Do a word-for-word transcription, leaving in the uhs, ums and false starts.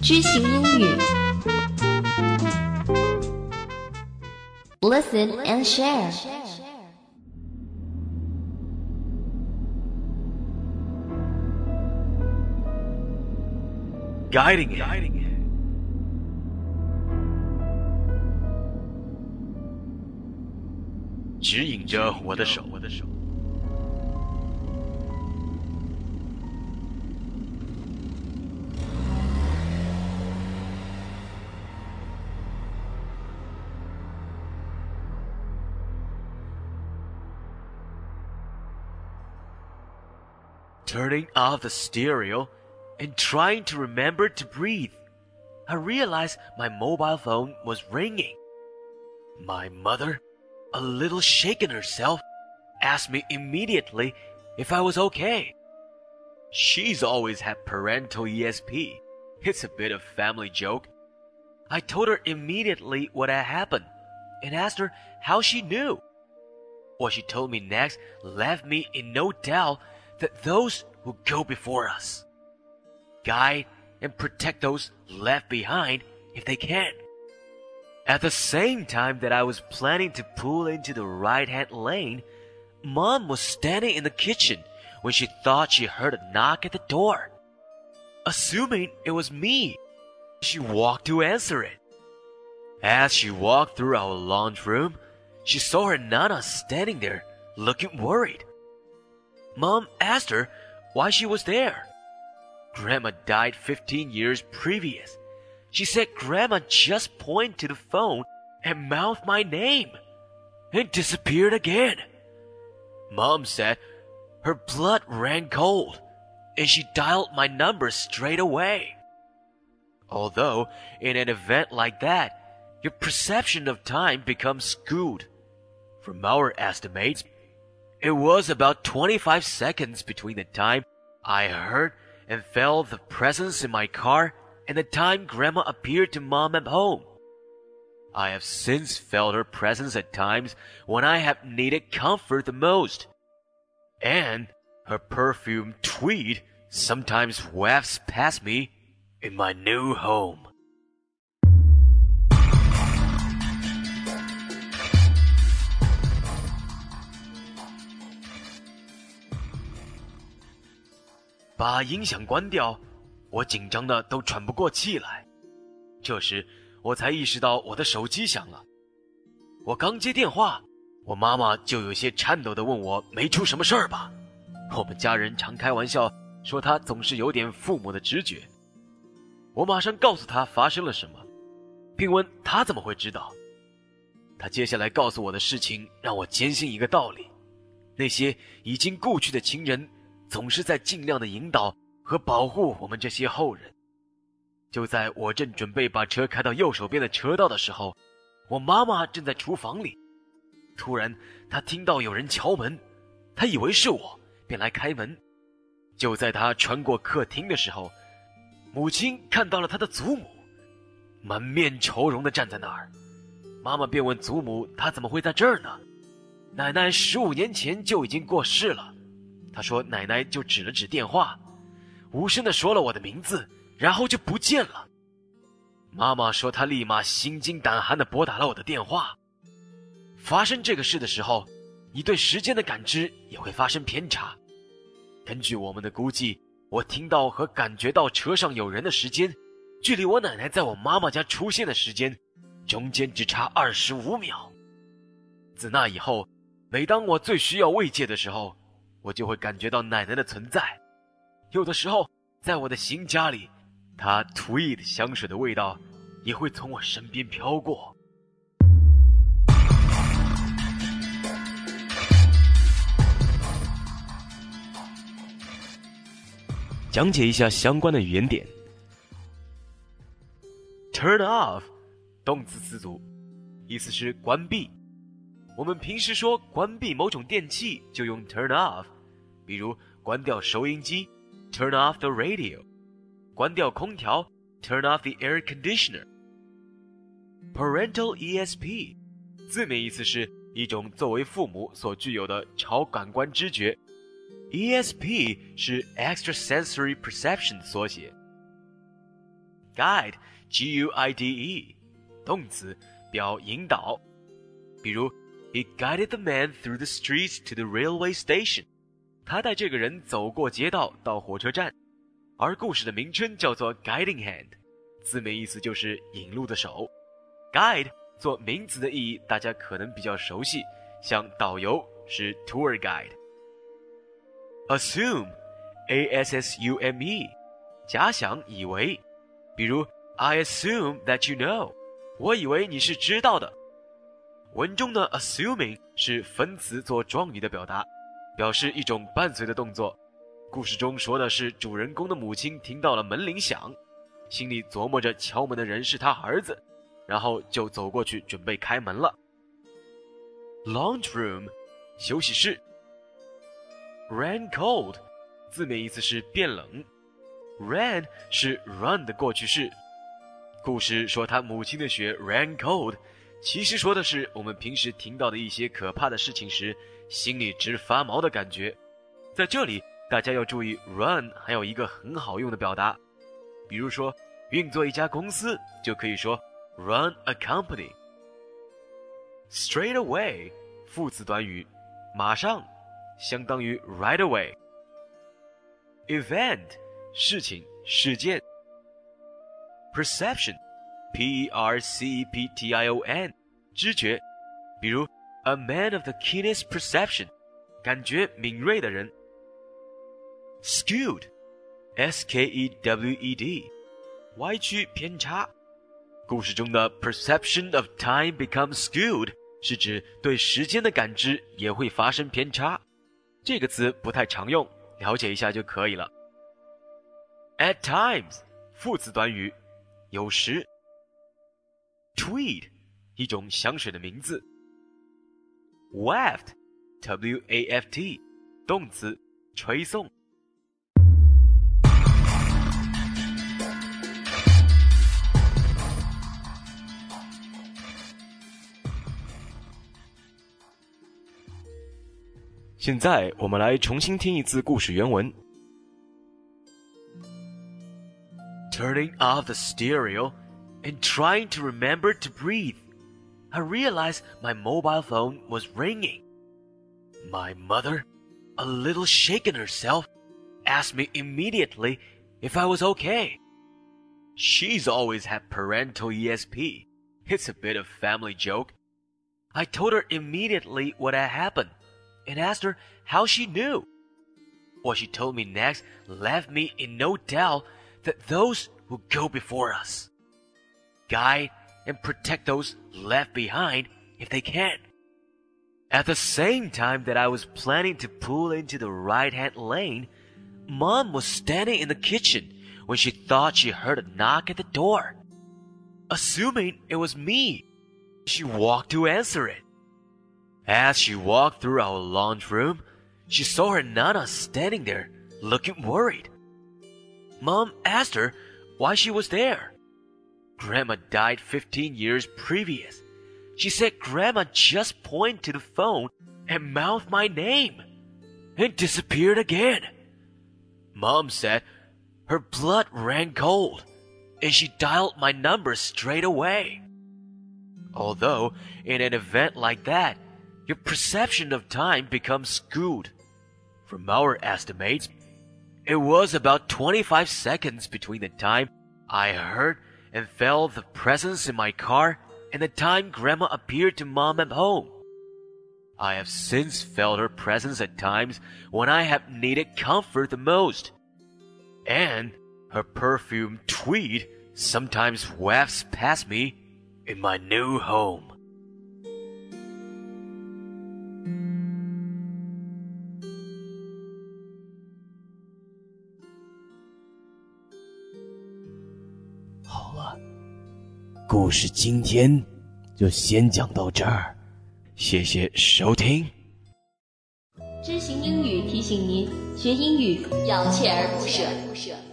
知行英语 Listen and share. Guiding it. Guiding it. 指引着我的手。Turning off the stereo and trying to remember to breathe, I realized my mobile phone was ringing. My mother, a little shaken herself, asked me immediately if I was okay. She's always had parental E S P. It's a bit of a family joke. I told her immediately what had happened and asked her how she knew. What she told me next left me in no doubt that those who go before us guide and protect those left behind if they can. At the same time that I was planning to pull into the right-hand lane, Mom was standing in the kitchen when she thought she heard a knock at the door. Assuming it was me, she walked to answer it. As she walked through our lounge room, she saw her Nana standing there, looking worried. Mom asked her why she was there. Grandma died fifteen years previous. She said Grandma just pointed to the phone and mouthed my name and disappeared again. Mom said her blood ran cold and she dialed my number straight away. Although in an event like that, your perception of time becomes skewed. From our estimates, it was about twenty-five seconds between the time I heard and felt the presence in my car and the time Grandma appeared to Mom at home. I have since felt her presence at times when I have needed comfort the most. And her perfumed tweed sometimes wafts past me in my new home. 把音响关掉，我紧张的都喘不过气来。这时，我才意识到我的手机响了。我刚接电话，我妈妈就有些颤抖地问我没出什么事儿吧。我们家人常开玩笑说她总是有点父母的直觉。我马上告诉她发生了什么，并问她怎么会知道。她接下来告诉我的事情让我坚信一个道理：那些已经故去的亲人总是在尽量的引导和保护我们这些后人。就在我正准备把车开到右手边的车道的时候，我妈妈正在厨房里。突然，她听到有人敲门，她以为是我，便来开门。就在她穿过客厅的时候，母亲看到了她的祖母，满面愁容地站在那儿。妈妈便问祖母她怎么会在这儿呢？奶奶十五年前就已经过世了。她说奶奶就指了指电话，无声地说了我的名字，然后就不见了。妈妈说她立马心惊胆寒地拨打了我的电话。发生这个事的时候，你对时间的感知也会发生偏差。根据我们的估计，我听到和感觉到车上有人的时间，距离我奶奶在我妈妈家出现的时间，中间只差二十五秒。自那以后，每当我最需要慰藉的时候，我就会感觉到奶奶的存在。有的时候，在我的新家里，她tweed香水的味道也会从我身边飘过。讲解一下相关的语言点。Turn off 动词词组，意思是关闭。我们平时说关闭某种电器就用 turn off， 比如关掉收音机 turn off the radio， 关掉空调 turn off the air conditioner。 Parental E S P 字面意思是一种作为父母所具有的超感官知觉， E S P 是 extrasensory perception 的缩写。 Guide, G U I D E 动词表引导，比如 He guided the man through the streets to the railway station 他带这个人走过街道到火车站。而故事的名称叫做 Guiding Hand， 字面意思就是引路的手。 Guide 做名词的意义大家可能比较熟悉，像导游是 Tour Guide。 Assume, A S S U M E 假想以为，比如 I assume that you know 我以为你是知道的。文中的 assuming 是分词做状语的表达，表示一种伴随的动作。故事中说的是主人公的母亲听到了门铃响，心里琢磨着敲门的人是他儿子，然后就走过去准备开门了。 Lounge room 休息室。 Ran cold 字面意思是变冷， Ran 是 run 的过去式。故事说他母亲的血 ran cold， 其实说的是我们平时听到的一些可怕的事情时心里直发毛的感觉。在这里大家要注意 run 还有一个很好用的表达，比如说运作一家公司就可以说 run a company。 Straight away 副词短语，马上相当于 right away。 Event 事情事件。 Perception P E R C E P T I O N 知觉，比如 A man of the keenest perception 感觉敏锐的人。Skewed S K E W E D 歪曲偏差。故事中的 perception of time becomes skewed 是指对时间的感知也会发生偏差，这个词不太常用，了解一下就可以了。 At times 副词短语，有时。 Tweed 一种香水的名字。 Waft W A F T 动词吹送。现在我们来重新听一次故事原文。 Turning off the stereo and trying to remember to breathe, I realized my mobile phone was ringing. My mother, a little shaken herself, asked me immediately if I was okay. She's always had parental E S P. It's a bit of a family joke. I told her immediately what had happened and asked her how she knew. What she told me next left me in no doubt that those who go before us guide and protect those left behind if they can. At the same time that I was planning to pull into the right-hand lane, Mom was standing in the kitchen when she thought she heard a knock at the door. Assuming it was me, she walked to answer it. As she walked through our lounge room, she saw her Nana standing there, looking worried. Mom asked her why she was there. Grandma died fifteen years previous. She said Grandma just pointed to the phone and mouthed my name, and disappeared again. Mom said her blood ran cold, and she dialed my number straight away. Although, in an event like that, your perception of time becomes skewed. From our estimates, it was about twenty-five seconds between the time I heard and felt the presence in my car and the time Grandma appeared to Mom at home. I have since felt her presence at times when I have needed comfort the most. And her perfume tweed sometimes wafts past me in my new home. 好了，故事今天就先讲到这儿，谢谢收听。 知行英语提醒您，学英语要锲而不舍。